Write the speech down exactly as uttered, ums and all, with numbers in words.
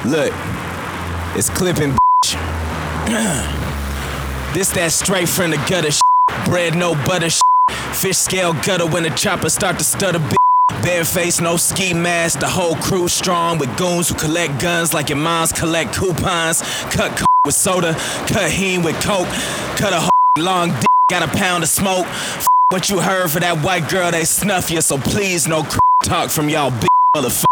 Look, it's clipping, bitch. This that straight from the gutter shit. Bread, no butter shit. Fish scale gutter when the chopper start to stutter, bitch. Bare face, no ski mask. The whole crew strong with goons who collect guns like your moms collect coupons. Cut c- with soda, cut heen with coke. Cut a whole long dick, got a pound of smoke. F- what you heard for that white girl, they snuff you. So please, no c- talk from y'all bitch motherfucker.